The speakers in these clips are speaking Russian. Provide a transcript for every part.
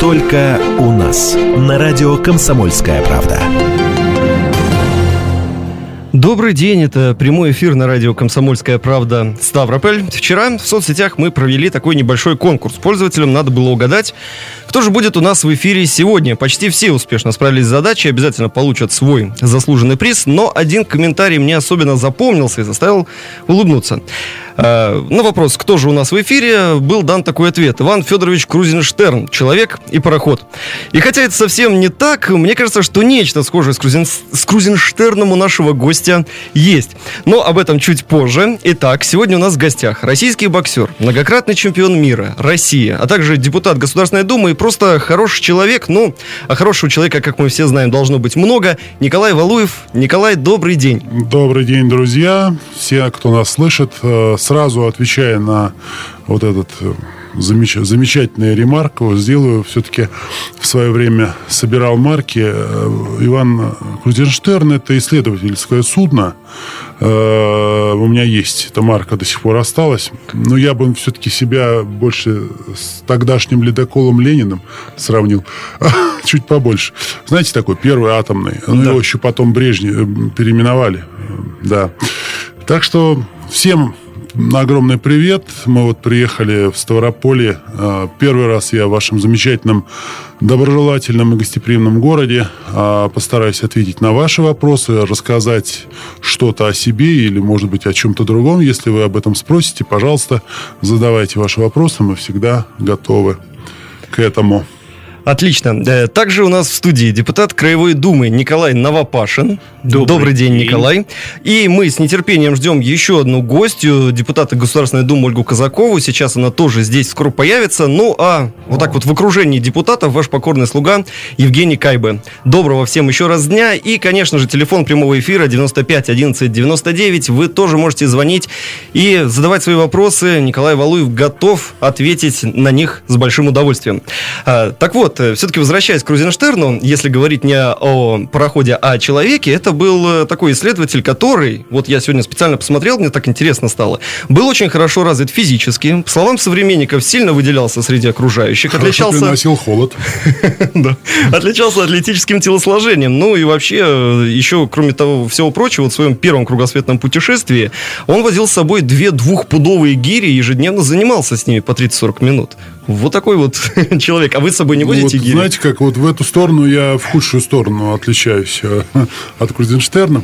Только у нас. На радио «Комсомольская правда». Добрый день, это прямой эфир на радио «Комсомольская правда» Ставрополь. Вчера в соцсетях мы провели такой небольшой конкурс. Пользователям надо было угадать, кто же будет у нас в эфире сегодня. Почти все успешно справились с задачей, обязательно получат свой заслуженный приз. Но один комментарий мне особенно запомнился и заставил улыбнуться. На вопрос, кто же у нас в эфире, был дан такой ответ: Иван Федорович Крузенштерн, человек и пароход. И хотя это совсем не так, мне кажется, что нечто схожее с Крузенштерном у нашего гостя есть. Но об этом чуть позже. Итак, сегодня у нас в гостях российский боксер, многократный чемпион мира, Россия, а также депутат Государственной Думы и просто хороший человек. Ну, а хорошего человека, как мы все знаем, должно быть много. Николай Валуев. Николай, добрый день. Добрый день, друзья. Все, кто нас слышит. Сразу отвечая на вот этот замечательный ремарку, сделаю. Все-таки в свое время собирал марки. Иван Крузенштерн — это исследовательское судно. У меня есть эта марка, до сих пор осталась. Но я бы все-таки себя больше с тогдашним ледоколом Лениным сравнил. Чуть побольше. Знаете, такой первый атомный. Но его еще потом Брежнев переименовали. Да. Так что всем огромный привет. Мы вот приехали в Ставрополье. Первый раз я в вашем замечательном, доброжелательном и гостеприимном городе. Постараюсь ответить на ваши вопросы, рассказать что-то о себе или, может быть, о чем-то другом. Если вы об этом спросите, пожалуйста, задавайте ваши вопросы. Мы всегда готовы к этому. Отлично. Также у нас в студии депутат Краевой Думы Николай Новопашин. Добрый день, Николай. И мы с нетерпением ждем еще одну гостью, депутата Государственной Думы Ольгу Казакову. Сейчас она тоже здесь скоро появится. Ну, а вот так вот в окружении депутатов ваш покорный слуга Евгений Кайбе. Доброго всем еще раз дня. И, конечно же, телефон прямого эфира 95 11 99. Вы тоже можете звонить и задавать свои вопросы. Николай Валуев готов ответить на них с большим удовольствием. Так вот, все-таки возвращаясь к Крузенштерну, если говорить не о пароходе, а о человеке, это был такой исследователь, который, вот я сегодня специально посмотрел, мне так интересно стало, был очень хорошо развит физически, по словам современников, сильно выделялся среди окружающих, хорошо переносил холод. Отличался атлетическим телосложением. Ну и вообще, еще, кроме того всего прочего, в своем первом кругосветном путешествии он возил с собой 2 двухпудовые гири и ежедневно занимался с ними по 30-40 минут. Вот такой вот человек. А вы с собой не возите гири? Знаете, как вот в эту сторону я в худшую сторону отличаюсь от Крузенштерна.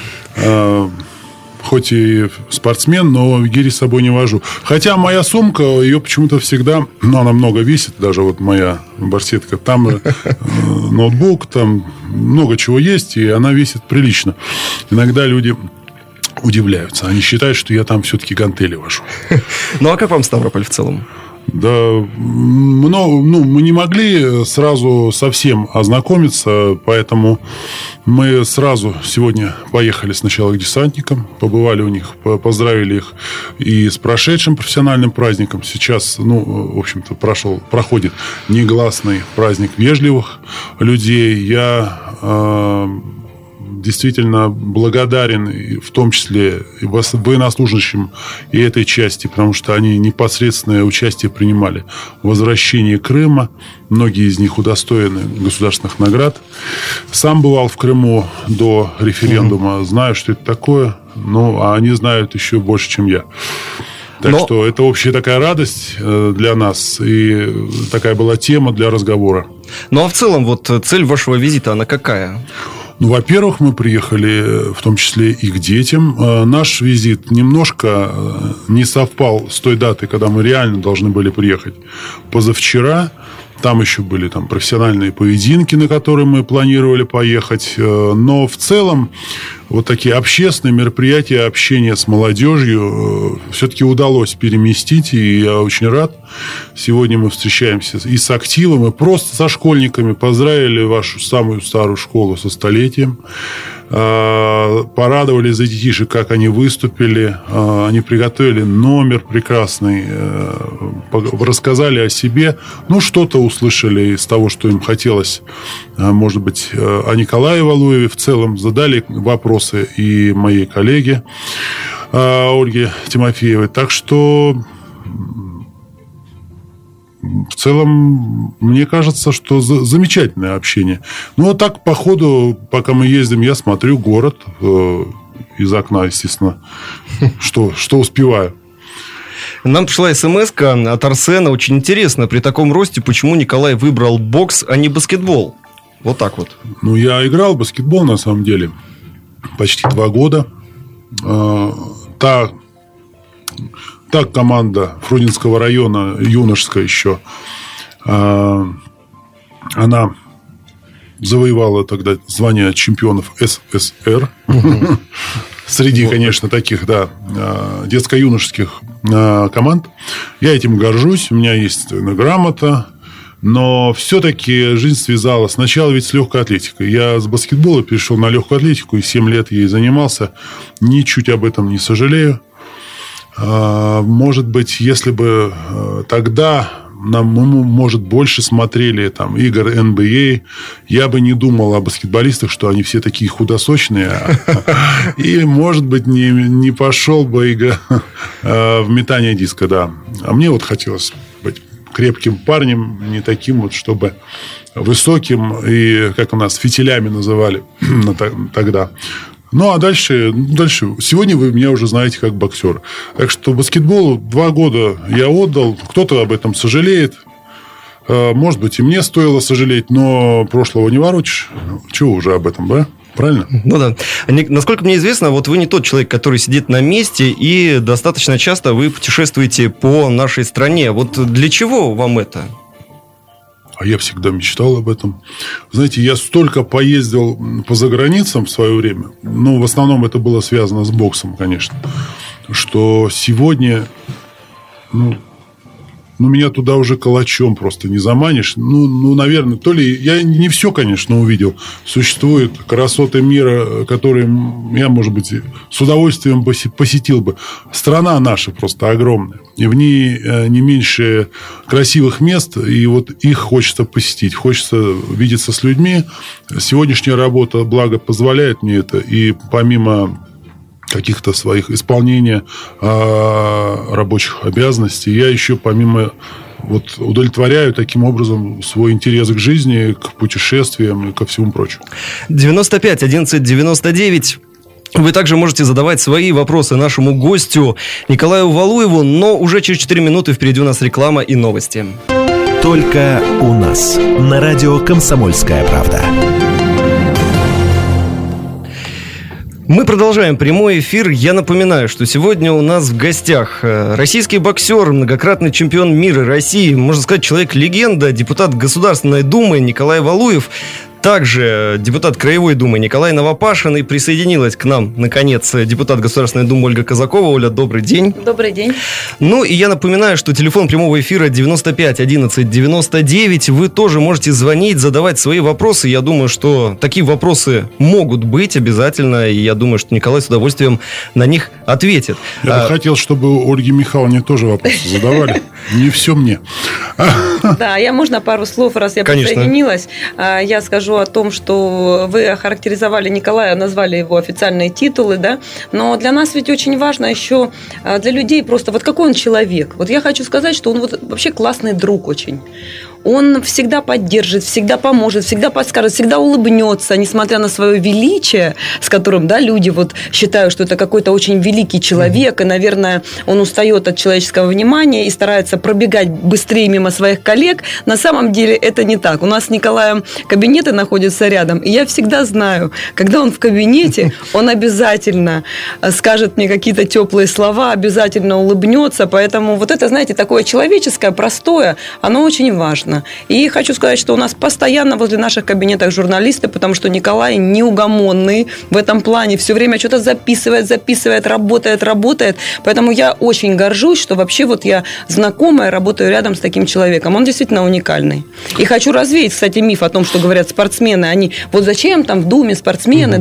Хоть и спортсмен, но гири с собой не вожу. Хотя моя сумка, ее почему-то всегда, ну, она много весит, даже вот моя барсетка, там ноутбук, там много чего есть, и она весит прилично. Иногда люди удивляются. Они считают, что я там все-таки гантели вожу. Ну, а как вам Ставрополь в целом? Да, мы не могли сразу совсем ознакомиться, поэтому мы сразу сегодня поехали сначала к десантникам, побывали у них, поздравили их и с прошедшим профессиональным праздником. Сейчас, в общем-то, проходит негласный праздник вежливых людей. Я действительно благодарен, в том числе и военнослужащим и этой части, потому что они непосредственное участие принимали в возвращении Крыма. Многие из них удостоены государственных наград. Сам бывал в Крыму до референдума, знаю, что это такое, а они знают еще больше, чем я. Так что это общая такая радость для нас, и такая была тема для разговора. Ну, а в целом, вот цель вашего визита, она какая? Во-первых, мы приехали в том числе и к детям. Наш визит немножко не совпал с той датой, когда мы реально должны были приехать. Позавчера там еще были профессиональные поединки, на которые мы планировали поехать. Но в целом вот такие общественные мероприятия, общение с молодежью все-таки удалось переместить, и я очень рад. Сегодня мы встречаемся и с активом, и просто со школьниками. Поздравили вашу самую старую школу со столетием. Порадовали за детишек, как они выступили. Они приготовили номер прекрасный, рассказали о себе. Что-то услышали из того, что им хотелось, может быть, о Николае Валуеве в целом. Задали вопросы и моей коллеге Ольге Тимофеевой. Так что в целом, мне кажется, что замечательное общение. Ну, а так, по ходу, пока мы ездим, я смотрю город из окна, естественно, что успеваю. Нам пришла смс-ка от Арсена. Очень интересно, при таком росте, почему Николай выбрал бокс, а не баскетбол? Вот так вот. Ну, я играл в баскетбол, на самом деле, почти 2 года. Та команда Фрунзенского района, юношеская еще, она завоевала тогда звание чемпионов СССР. Среди, конечно, таких, да, детско-юношеских команд. Я этим горжусь. У меня есть грамота. Но все-таки жизнь связала. Сначала ведь с легкой атлетикой. Я с баскетбола перешел на легкую атлетику и 7 лет ей занимался. Ничуть об этом не сожалею. Может быть, если бы тогда мы, может, больше смотрели там игр НБА, я бы не думал о баскетболистах, что они все такие худосочные. И, может быть, не пошел бы в метание диска, да. А мне вот хотелось быть крепким парнем, не таким вот, чтобы высоким и, как у нас, фитилями называли тогда. Ну, а дальше... Сегодня вы меня уже знаете как боксера. Так что баскетболу 2 года я отдал. Кто-то об этом сожалеет. Может быть, и мне стоило сожалеть, но прошлого не воротишь. Чего уже об этом, да? Правильно? Ну да. Насколько мне известно, вот вы не тот человек, который сидит на месте, и достаточно часто вы путешествуете по нашей стране. Вот для чего вам это? А я всегда мечтал об этом. Знаете, я столько поездил по заграницам в свое время, ну, в основном это было связано с боксом, конечно, что сегодня, меня туда уже калачом просто не заманишь. Ну, наверное, то ли... Я не все, конечно, увидел. Существуют красоты мира, которые я, может быть, с удовольствием посетил бы. Страна наша просто огромная. И в ней не меньше красивых мест. И вот их хочется посетить. Хочется видеться с людьми. Сегодняшняя работа, благо, позволяет мне это. И помимо каких-то своих исполнения рабочих обязанностей, я еще помимо удовлетворяю таким образом свой интерес к жизни, к путешествиям и ко всему прочему. 95 11 99. Вы также можете задавать свои вопросы нашему гостю Николаю Валуеву, но уже через 4 минуты впереди у нас реклама и новости. Только у нас на радио «Комсомольская правда». Мы продолжаем прямой эфир. Я напоминаю, что сегодня у нас в гостях российский боксер, многократный чемпион мира России, можно сказать, человек-легенда, депутат Государственной Думы Николай Валуев. Также депутат Краевой Думы Николай Новопашин. И присоединилась к нам, наконец, депутат Государственной Думы Ольга Казакова. Оля, добрый день. Добрый день. Ну, и я напоминаю, что телефон прямого эфира 95 11 99. Вы тоже можете звонить, задавать свои вопросы. Я думаю, что такие вопросы могут быть обязательно. И я думаю, что Николай с удовольствием на них ответит. Я бы хотел, чтобы Ольге Михайловне тоже вопросы задавали. Не все мне. Да, можно пару слов, раз я присоединилась. Я скажу о том, что вы охарактеризовали Николая, назвали его официальные титулы, да, но для нас ведь очень важно еще, для людей просто, вот какой он человек. Вот я хочу сказать, что он вообще классный друг очень. Он всегда поддержит, всегда поможет, всегда подскажет, всегда улыбнется, несмотря на свое величие, с которым, да, люди считают, что это какой-то очень великий человек, и, наверное, он устает от человеческого внимания и старается пробегать быстрее мимо своих коллег. На самом деле это не так. У нас с Николаем кабинеты находятся рядом, и я всегда знаю, когда он в кабинете, он обязательно скажет мне какие-то теплые слова, обязательно улыбнется, поэтому это, знаете, такое человеческое, простое, оно очень важно. И хочу сказать, что у нас постоянно возле наших кабинетов журналисты, потому что Николай неугомонный в этом плане, все время что-то записывает, работает. Поэтому я очень горжусь, что вообще я знакомая, работаю рядом с таким человеком. Он действительно уникальный. И хочу развеять, кстати, миф о том, что говорят спортсмены, они зачем там в Думе спортсмены,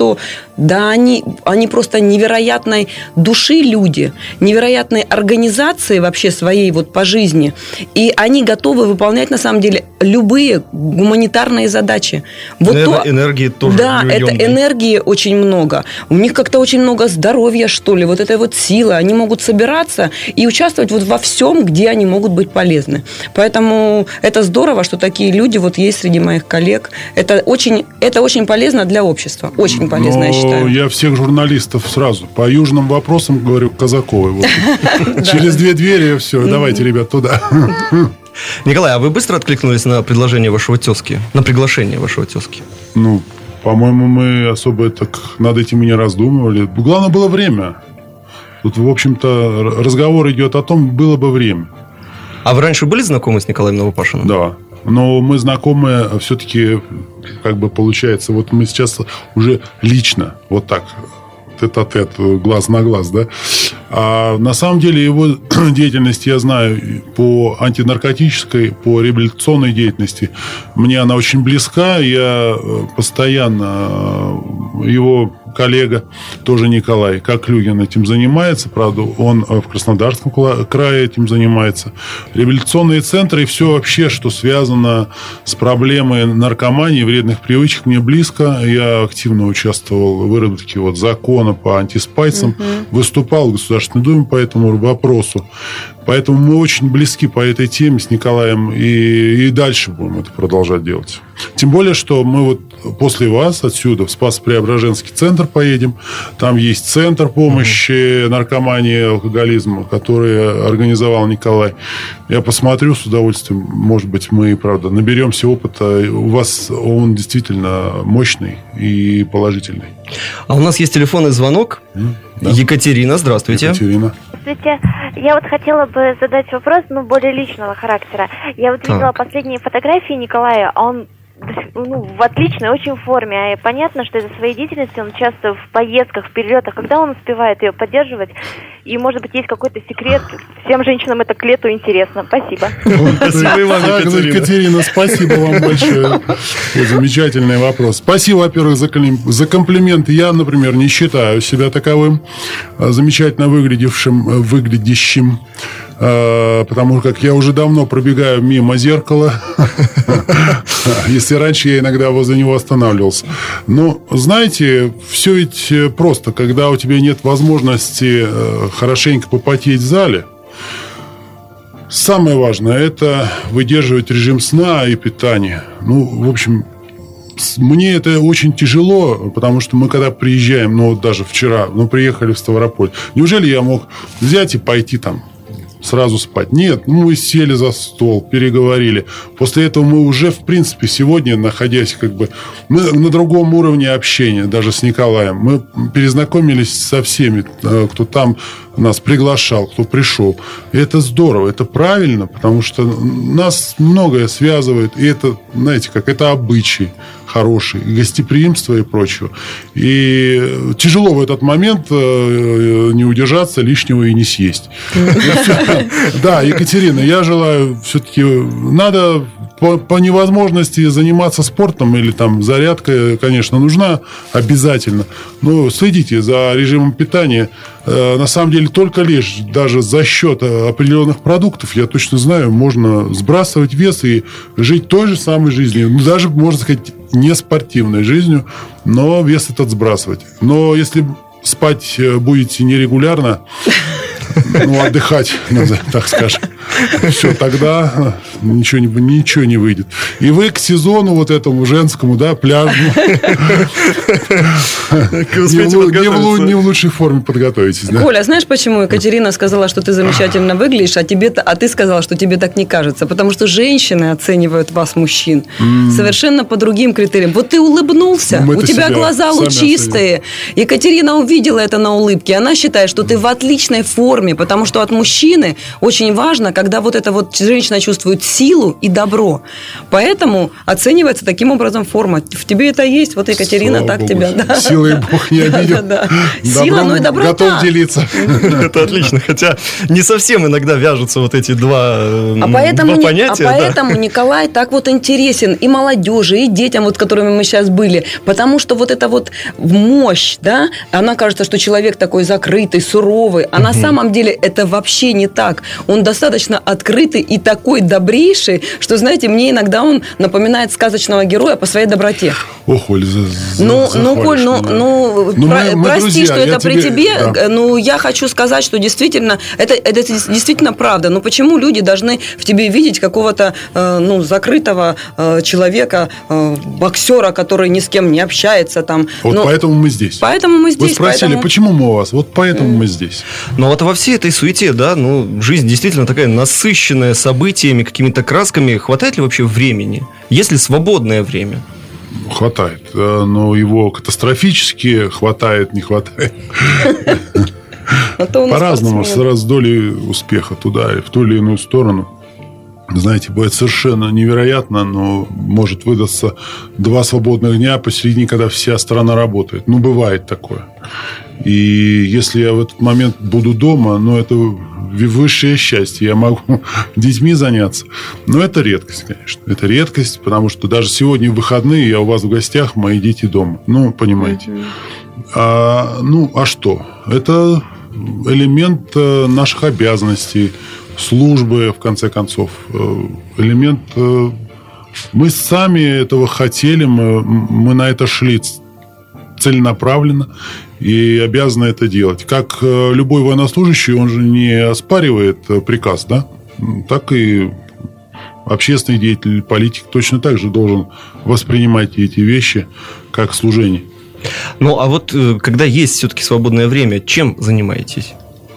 они просто невероятной души люди, невероятной организации вообще своей по жизни. И они готовы выполнять выполнять, на самом деле, любые гуманитарные задачи. Вот энергии тоже. Да, это энергии очень много. У них как-то очень много здоровья, что ли, вот этой вот силы. Они могут собираться и участвовать вот во всем, где они могут быть полезны. Поэтому это здорово, что такие люди вот есть среди моих коллег. Это очень полезно для общества. Очень полезно, я считаю. Я всех журналистов сразу по южным вопросам говорю Казаковой. Вот. Через 2 двери, все, давайте, ребят, туда. Николай, а вы быстро откликнулись на предложение вашего тезки? На приглашение вашего тезки? Ну, по-моему, мы особо так над этим и не раздумывали. Главное было время. Тут, в общем-то, разговор идет о том, было бы время. А вы раньше были знакомы с Николаем Новопашиным? Да. Но мы знакомы все-таки, как бы получается, вот мы сейчас уже лично, вот так, тет-а-тет, глаз на глаз, да. А на самом деле его деятельность я знаю по антинаркотической, по реабилитационной деятельности. Мне она очень близка. Я постоянно, его коллега, тоже Николай Коклюгин, этим занимается. Правда, он в Краснодарском крае этим занимается. Реабилитационные центры и все вообще, что связано с проблемой наркомании, вредных привычек, мне близко. Я активно участвовал в выработке вот закона по антиспайсам, выступал в Государственной Думе по этому вопросу. Поэтому мы очень близки по этой теме с Николаем и дальше будем это продолжать делать. Тем более, что мы вот после вас отсюда в Спас-Преображенский центр поедем. Там есть центр помощи наркомании и алкоголизму, который организовал Николай. Я посмотрю с удовольствием. Может быть, мы, правда, наберемся опыта. У вас он действительно мощный и положительный. А у нас есть телефонный звонок. Да. Екатерина, здравствуйте. Екатерина. Здравствуйте. Я вот хотела бы задать вопрос, более личного характера. Я вот видела последние фотографии Николая, а он в отличной очень форме. И понятно, что из-за своей деятельности он часто в поездках, в перелетах. Когда он успевает ее поддерживать? И, может быть, есть какой-то секрет? Всем женщинам это к лету интересно. Спасибо. Спасибо и вам, Екатерина, спасибо вам большое. Замечательный вопрос. Спасибо, во-первых, за комплименты. Я, например, не считаю себя таковым замечательно выглядящим. Потому как я уже давно пробегаю мимо зеркала. Если раньше я иногда возле него останавливался. Но, знаете, все ведь просто. Когда у тебя нет возможности хорошенько попотеть в зале, самое важное – это выдерживать режим сна и питания. В общем, мне это очень тяжело, потому что мы когда приезжаем, даже вчера, приехали в Ставрополь, неужели я мог взять и пойти там сразу спать? Нет, мы сели за стол, переговорили. После этого мы уже, в принципе, сегодня, находясь мы на другом уровне общения, даже с Николаем, мы перезнакомились со всеми, кто там нас приглашал, кто пришел. И это здорово, это правильно, потому что нас многое связывает, и это, знаете, это обычай хороший, гостеприимство и прочего. И тяжело в этот момент не удержаться, лишнего и не съесть. Да, Екатерина, я желаю все-таки, надо по невозможности заниматься спортом или там зарядкой, конечно, нужна обязательно. Но следите за режимом питания. На самом деле, только лишь даже за счет определенных продуктов, я точно знаю, можно сбрасывать вес и жить той же самой жизнью. Даже, можно сказать, не спортивной жизнью, но вес этот сбрасывать. Но если спать будете нерегулярно, отдыхать, так скажем, все, тогда ничего не выйдет. И вы к сезону вот этому женскому, пляжному не в лучшей форме подготовитесь. Да? Коля, знаешь, почему Екатерина сказала, что ты замечательно выглядишь, а ты сказала, что тебе так не кажется? Потому что женщины оценивают вас, мужчин, совершенно по другим критериям. Вот ты улыбнулся, у тебя глаза лучистые. Екатерина увидела это на улыбке. Она считает, что ты в отличной форме, потому что от мужчины очень важно, когда вот эта вот женщина чувствует силу и добро. Поэтому оценивается таким образом форма. В тебе это есть, вот Екатерина Слава так Богу. Тебя... Да. Силой Бог не обидел. Сила, но и доброта. Готов делиться. Это отлично. Хотя не совсем иногда вяжутся вот эти два понятия. А поэтому Николай так вот интересен и молодежи, и детям, вот, с которыми мы сейчас были. Потому что вот эта вот мощь, она кажется, что человек такой закрытый, суровый. А на самом деле это вообще не так. Он достаточно достаточно открытый и такой добрейший, что, знаете, мне иногда он напоминает сказочного героя по своей доброте. Ох, Оль, Коль, прости, друзья, что это при тебе, да. Я хочу сказать, что действительно, это действительно правда. Но почему люди должны в тебе видеть какого-то, закрытого человека, боксера, который ни с кем не общается там? Вот поэтому мы здесь. Вы спросили, почему мы у вас? Вот поэтому мы здесь. Но вот во всей этой суете, да, жизнь действительно такая насыщенная событиями, какими-то красками. Хватает ли вообще времени? Есть ли свободное время? Хватает. Но его катастрофически хватает, не хватает. По-разному, с долей успеха туда и в ту или иную сторону. Знаете, бывает совершенно невероятно, но может выдаться 2 свободных дня посередине, когда вся страна работает. Бывает такое. И если я в этот момент буду дома, это высшее счастье. Я могу детьми заняться. Но это редкость, конечно. Это редкость, потому что даже сегодня в выходные я у вас в гостях, мои дети дома. Понимаете. А что? Это элемент наших обязанностей, службы, в конце концов. Элемент... Мы сами этого хотели, мы на это шли целенаправленно и обязаны это делать. Как любой военнослужащий, он же не оспаривает приказ, да? Так и общественный деятель, политик точно так же должен воспринимать эти вещи как служение. А вот когда есть все-таки свободное время, чем занимаетесь?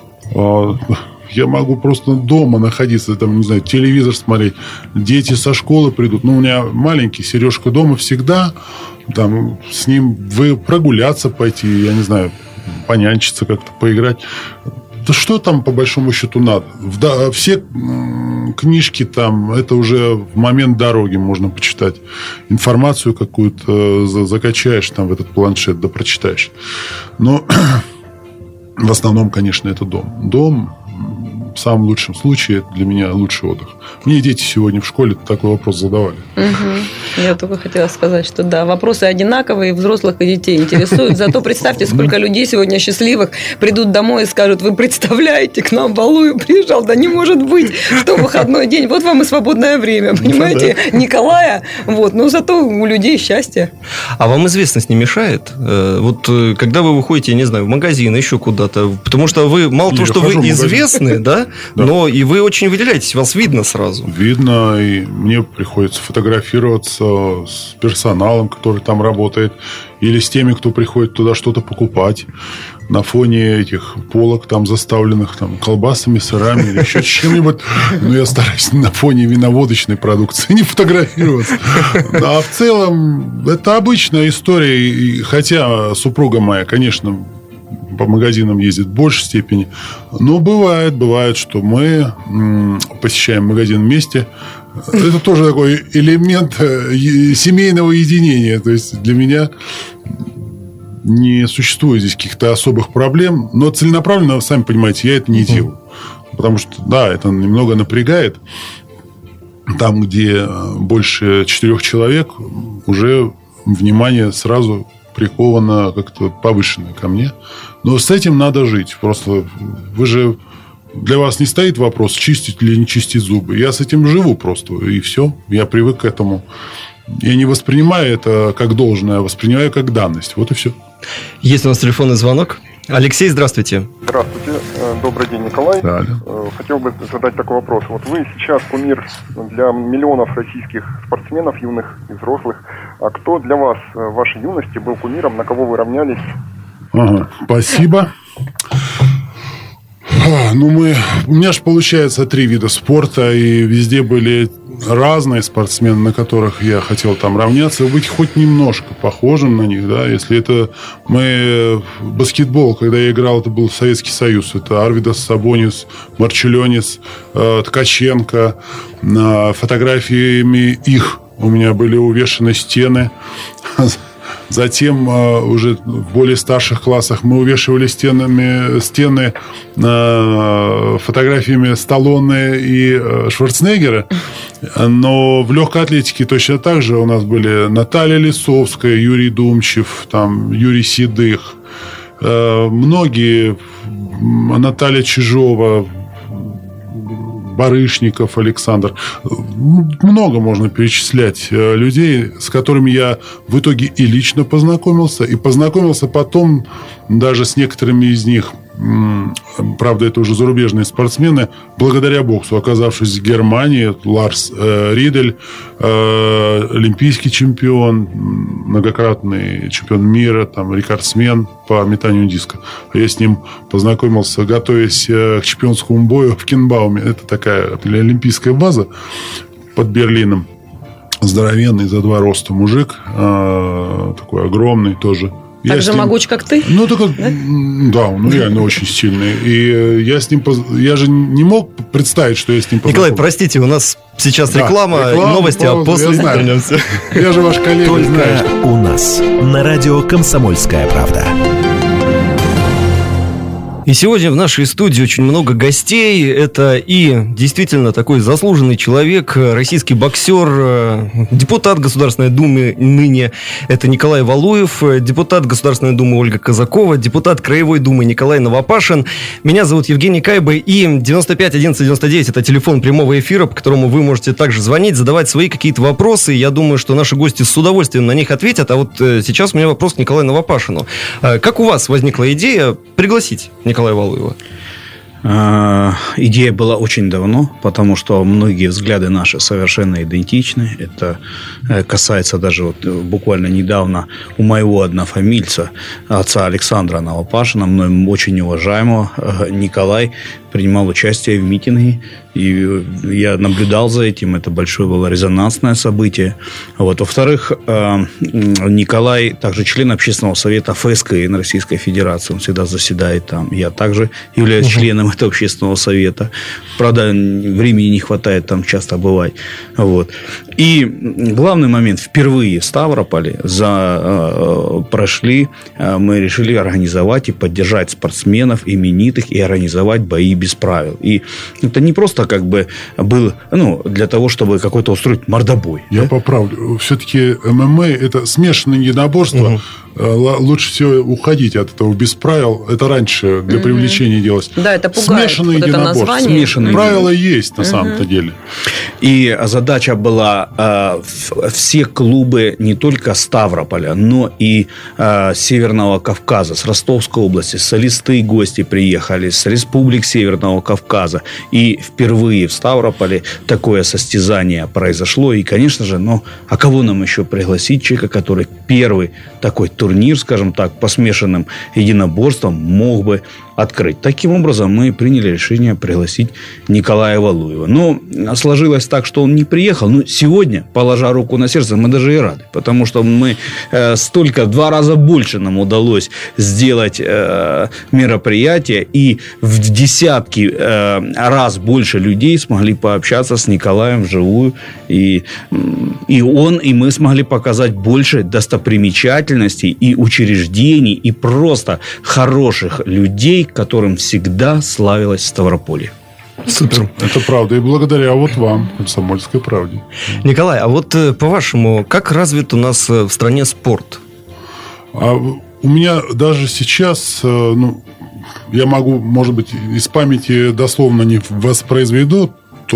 Я могу просто дома находиться, телевизор смотреть. Дети со школы придут. У меня маленький, Сережка дома всегда. С ним прогуляться пойти, я не знаю, понянчиться как-то, поиграть. Да что там по большому счету надо? Все книжки это уже в момент дороги можно почитать. Информацию какую-то закачаешь в этот планшет, да прочитаешь. Но в основном, конечно, это дом. Дом в самом лучшем случае это для меня лучший отдых. Мне дети сегодня в школе такой вопрос задавали. Я только хотела сказать, что да, вопросы одинаковые, и взрослых, и детей интересуют. Зато представьте, сколько людей сегодня счастливых придут домой и скажут: вы представляете, к нам Валуев приезжал, да не может быть, что выходной день, вот вам и свободное время, понимаете, Николая, но зато у людей счастье. А вам известность не мешает? Когда вы выходите, я не знаю, в магазин, еще куда-то, потому что вы, мало того, что вы известны, да, но и вы очень выделяетесь, вас видно сразу. Видно, и мне приходится фотографироваться с персоналом, который там работает, или с теми, кто приходит туда что-то покупать. На фоне этих полок там заставленных колбасами, сырами или еще чем-нибудь. Я стараюсь на фоне виноводочной продукции не фотографироваться. А в целом это обычная история. И хотя супруга моя, конечно, по магазинам ездит в большей степени, но бывает, что мы посещаем магазин вместе. Это тоже такой элемент семейного единения. То есть для меня не существует здесь каких-то особых проблем, но целенаправленно, сами понимаете, я это не делаю. Потому что, да, это немного напрягает. Там, где больше 4 человек, уже внимание сразу приковано как-то повышенное ко мне. Но с этим надо жить. Просто для вас не стоит вопрос, чистить или не чистить зубы. Я с этим живу просто, и все. Я привык к этому. Я не воспринимаю это как должное, а воспринимаю как данность. Вот и все. Есть у нас телефонный звонок. Алексей, здравствуйте. Здравствуйте. Добрый день, Николай. Да. Хотел бы задать такой вопрос. Вы сейчас кумир для миллионов российских спортсменов, юных и взрослых. А кто для вас в вашей юности был кумиром, на кого вы равнялись? Спасибо. У меня же получается 3 вида спорта, и везде были разные спортсмены, на которых я хотел там равняться, быть хоть немножко похожим на них, да, если это баскетбол, когда я играл, это был Советский Союз, это Арвидас Сабонис, Марчелёнис, Ткаченко, фотографиями их у меня были увешаны стены. Затем уже в более старших классах мы увешивали стены фотографиями Сталлоне и Шварценеггера. Но в легкой атлетике точно так же у нас были Наталья Лисовская, Юрий Думчев, Юрий Седых. Многие, Наталья Чижова, Барышников Александр. Много можно перечислять людей, с которыми я в итоге и лично познакомился, и познакомился потом даже с некоторыми из них. Правда, это уже зарубежные спортсмены, благодаря боксу, оказавшись в Германии. Ларс Ридель, олимпийский чемпион, многократный чемпион мира, там, рекордсмен по метанию диска. Я с ним познакомился, готовясь к чемпионскому бою в Кенбауме. Это такая олимпийская база под Берлином. Здоровенный, за 2 роста мужик, такой огромный тоже. Так же могуч, как ты? Ну, только, да, он реально очень сильный. И я с ним... Я же не мог представить, что я с ним познакомился. Николай, простите, у нас сейчас реклама, новости, а после вернемся. Я же ваш коллега, только знаешь. У нас на радио «Комсомольская правда». И сегодня в нашей студии очень много гостей. Это и действительно такой заслуженный человек, российский боксер, депутат Государственной Думы ныне. Это Николай Валуев, депутат Государственной Думы Ольга Казакова, депутат Краевой Думы Николай Новопашин. Меня зовут Евгений Кайба. И 95 11 99 это телефон прямого эфира, по которому вы можете также звонить, задавать свои какие-то вопросы. Я думаю, что наши гости с удовольствием на них ответят. А вот сейчас у меня вопрос к Николаю Новопашину. Как у вас возникла идея пригласить Николая Валуева? Идея была очень давно, потому что многие взгляды наши совершенно идентичны. Это касается даже вот буквально недавно у моего однофамильца, отца Александра Новопашина, мной очень уважаемого. Николай принимал участие в митинге, и я наблюдал за этим. Это большое было резонансное событие. Вот. Во-вторых, Николай также член Общественного совета ФСКН Российской Федерации. Он всегда заседает там. Я также являюсь членом этого общественного совета. Правда, времени не хватает там часто бывать. Вот. И главный момент. Впервые в Ставрополе мы решили организовать и поддержать спортсменов именитых и организовать бои без правил. И это не просто как бы был, для того, чтобы какой-то устроить мордобой. Я поправлю. Все-таки ММА – это смешанное единоборство. Лучше всего уходить от этого без правил. Это раньше для привлечения делалось. Да, это пугает. Смешанное вот единоборство. Правила есть на самом-то деле. И задача была все клубы не только Ставрополя, но и Северного Кавказа, с Ростовской области, с Элисты гости приехали, с республик Северного Кавказа. И впервые в Ставрополе такое состязание произошло. И, конечно же, а кого нам еще пригласить? Человека, который первый такой турнир, скажем так, по смешанным единоборствам мог бы открыть. Таким образом, мы приняли решение пригласить Николая Валуева. Но сложилось так, что он не приехал. Но сегодня, положа руку на сердце, мы даже и рады. Потому что мы в 2 раза больше нам удалось сделать мероприятие. И в десятки раз больше людей смогли пообщаться с Николаем вживую. И он, и мы смогли показать больше достопримечательностей и учреждений, и просто хороших людей, которым всегда славилось Ставрополье. Супер. Это правда. И благодаря вот вам, «Комсомольской правде». Николай, а вот по-вашему, как развит у нас в стране спорт? У меня даже сейчас, я могу, может быть, из памяти дословно не воспроизведу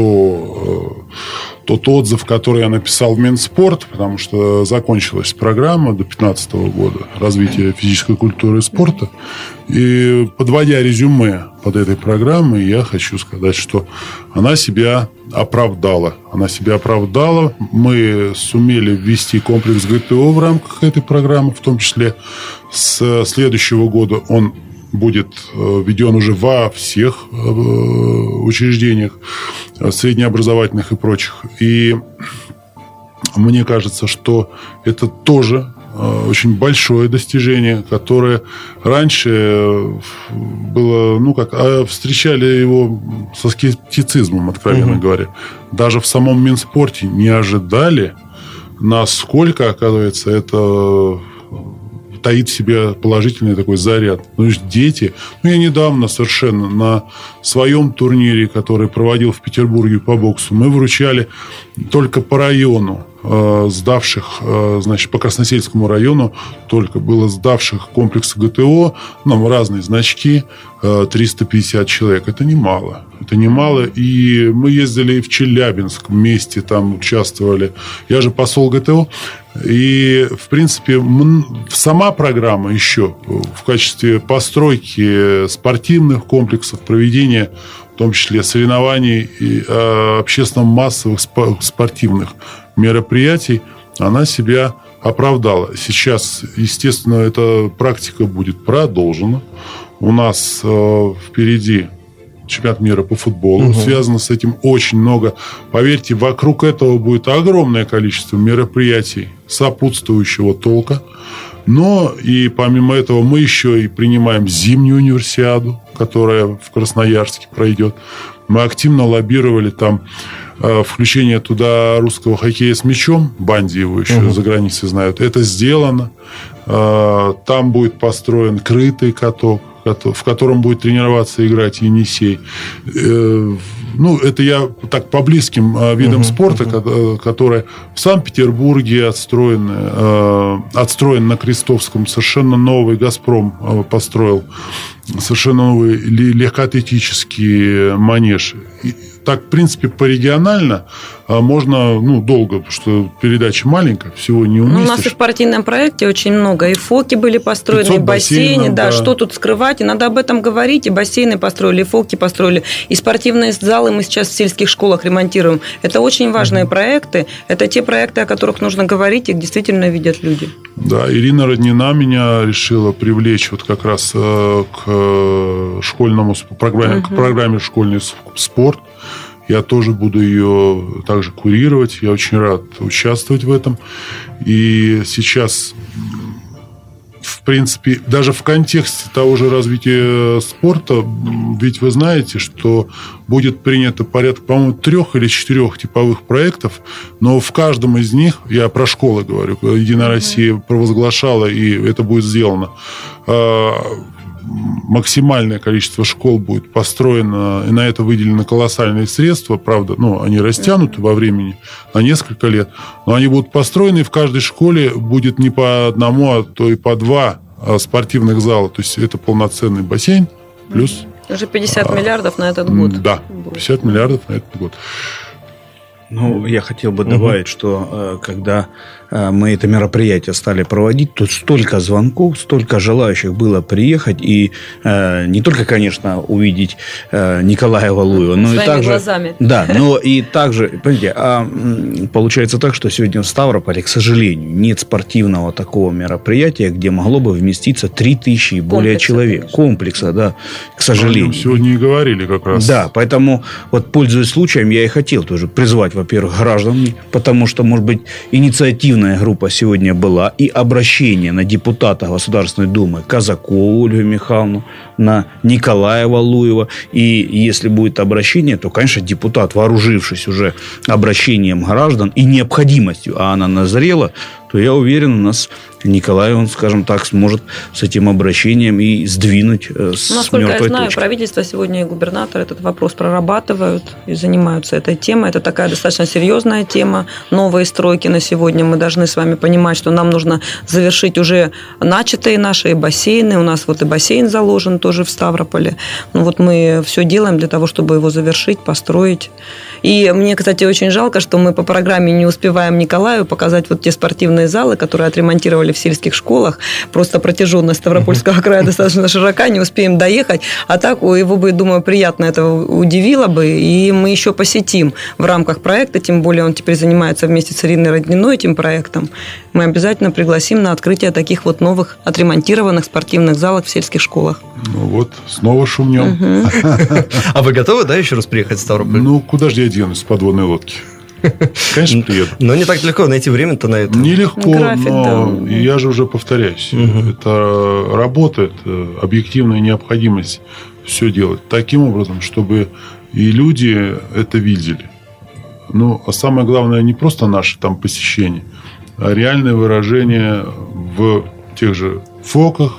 тот отзыв, который я написал в Минспорт, потому что закончилась программа до 2015 года развития физической культуры и спорта. И подводя резюме под этой программой, я хочу сказать, что она себя оправдала. Мы сумели ввести комплекс ГТО в рамках этой программы, в том числе с следующего года он будет введен уже во всех учреждениях среднеобразовательных и прочих. И мне кажется, что это тоже очень большое достижение, которое раньше было, встречали его со скептицизмом, откровенно говоря. Даже в самом Минспорте не ожидали, насколько, оказывается, это таит в себе положительный такой заряд. Дети... Я недавно совершенно на своем турнире, который проводил в Петербурге по боксу, мы вручали только по району сдавших, значит, по Красносельскому району только было сдавших комплекс ГТО, нам разные значки, 350 человек. Это немало. Это немало. И мы ездили в Челябинск вместе, там участвовали. Я же посол ГТО. И, в принципе, сама программа еще в качестве постройки спортивных комплексов, проведения, в том числе соревнований и общественно-массовых спортивных мероприятий, она себя оправдала. Сейчас, естественно, эта практика будет продолжена. У нас впереди чемпионат мира по футболу. Связано с этим очень много. Поверьте, вокруг этого будет огромное количество мероприятий сопутствующего толка. Но и помимо этого мы еще и принимаем зимнюю универсиаду, которая в Красноярске пройдет. Мы активно лоббировали там включение туда русского хоккея с мячом. Банди его еще за границей знают. Это сделано. Там будет построен крытый каток, в котором будет тренироваться и играть Енисей. Ну, это я так по близким видам спорта, которые в Санкт-Петербурге отстроен на Крестовском. Совершенно новый «Газпром» построил. Совершенно новый легкоатлетический манеж. Так, в принципе, порегионально можно, долго, потому что передача маленькая, всего не уместишь. У нас и в партийном проекте очень много. И ФОКи были построены, и бассейны. Да, что тут скрывать? И надо об этом говорить. И бассейны построили, и ФОКи построили. И спортивные залы мы сейчас в сельских школах ремонтируем. Это очень важные проекты. Это те проекты, о которых нужно говорить, их действительно видят люди. Да, Ирина Роднина меня решила привлечь вот как раз к школьному к программе «Школьный спорт». Я тоже буду ее также курировать. Я очень рад участвовать в этом. И сейчас, в принципе, даже в контексте того же развития спорта, ведь вы знаете, что будет принято порядка, по-моему, 3 или 4 типовых проектов, но в каждом из них, я про школы говорю, Единая Россия провозглашала, и это будет сделано, максимальное количество школ будет построено, и на это выделены колоссальные средства. Правда, они растянуты во времени на несколько лет, но они будут построены, и в каждой школе будет не по одному, а то и по 2 спортивных зала. То есть это полноценный бассейн плюс... Уже 50 миллиардов на этот год. Да, 50 миллиардов на этот год. Я хотел бы добавить, что когда мы это мероприятие стали проводить, то столько звонков, столько желающих было приехать и не только, конечно, увидеть Николая Валуева, но и также... глазами. Да, но и также, понимаете, получается так, что сегодня в Ставрополе, к сожалению, нет спортивного такого мероприятия, где могло бы вместиться 3000 и более человек. Комплекса, да, к сожалению. Сегодня и говорили как раз. Да, поэтому, пользуясь случаем, я и хотел тоже призвать, во-первых, граждан, потому что, может быть, инициативная группа сегодня была, и обращение на депутата Государственной Думы Казакову Ольгу Михайловну, на Николая Валуева. И если будет обращение, то, конечно, депутат, вооружившись уже обращением граждан и необходимостью, а она назрела, то я уверен, у нас Николай, он, скажем так, сможет с этим обращением и сдвинуть с насколько мертвой я знаю, точки. правительство сегодня и губернатор этот вопрос прорабатывают и занимаются этой темой. Это такая достаточно серьезная тема. Новые стройки на сегодня. Мы должны с вами понимать, что нам нужно завершить уже начатые наши бассейны. У нас и бассейн заложен тоже в Ставрополе. Мы все делаем для того, чтобы его завершить, построить. И мне, кстати, очень жалко, что мы по программе не успеваем Николаю показать те спортивные залы, которые отремонтировали в сельских школах. Просто протяженность Ставропольского края достаточно широка, не успеем доехать. А так его бы, думаю, приятно это удивило бы. И мы еще посетим в рамках проекта, тем более он теперь занимается вместе с Ириной Родниной этим проектом. Мы обязательно пригласим на открытие таких новых отремонтированных спортивных залов в сельских школах. Снова шумнем. А вы готовы, еще раз приехать в Ставрополь? Куда же я денусь с подводной лодки? Конечно, приеду. Но не так легко найти время-то на это. Нелегко, но я же уже повторяюсь. Это работа, это объективная необходимость все делать таким образом, чтобы и люди это видели. А самое главное, не просто наши посещения, а реальное выражение в тех же ФОКах,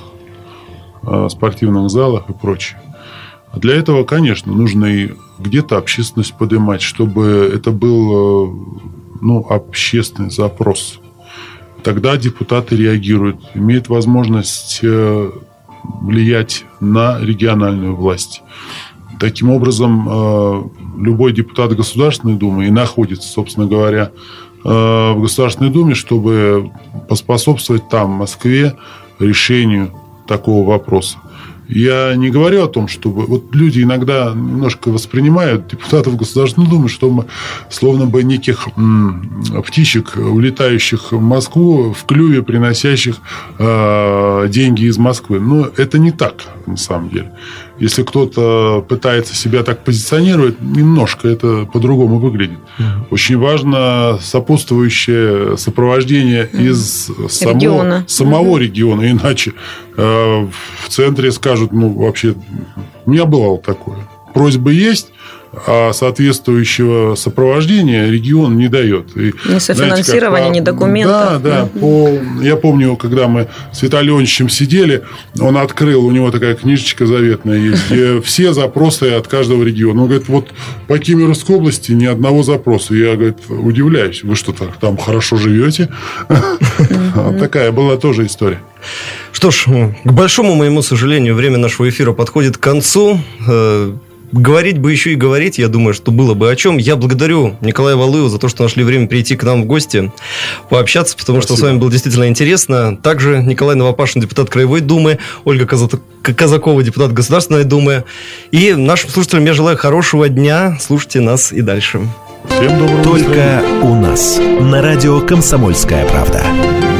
спортивных залах и прочее. Для этого, конечно, нужно и где-то общественность поднимать, чтобы это был общественный запрос. Тогда депутаты реагируют, имеют возможность влиять на региональную власть. Таким образом, любой депутат Государственной Думы и находится, собственно говоря, в Государственной Думе, чтобы поспособствовать там, в Москве, решению такого вопроса. Я не говорю о том, чтобы... Вот люди иногда немножко воспринимают депутатов Государственной Думы, что мы словно бы неких птичек, улетающих в Москву, в клюве приносящих деньги из Москвы. Но это не так, на самом деле. Если кто-то пытается себя так позиционировать, немножко это по-другому выглядит. Очень важно сопутствующее сопровождение из самого региона. Иначе в центре скажут, вообще, у меня было такое. Просьбы есть, а соответствующего сопровождения регион не дает. И, ни софинансирования, ни документов. Да. Я помню, когда мы с Виталием Леонидовичем сидели, он открыл, у него такая книжечка заветная есть, где все запросы от каждого региона. Он говорит, вот по Кемеровской области ни одного запроса. Я, говорит, удивляюсь, вы что, там хорошо живете? Такая была тоже история. Что ж, к большому моему сожалению, время нашего эфира подходит к концу. Говорить бы еще и говорить, я думаю, что было бы о чем. Я благодарю Николая Валуева за то, что нашли время прийти к нам в гости, пообщаться, потому что с вами было действительно интересно. Также Николай Новопашин, депутат Краевой Думы, Ольга Казакова, депутат Государственной Думы. И нашим слушателям я желаю хорошего дня. Слушайте нас и дальше. Всем доброго. Только у нас на радио «Комсомольская правда».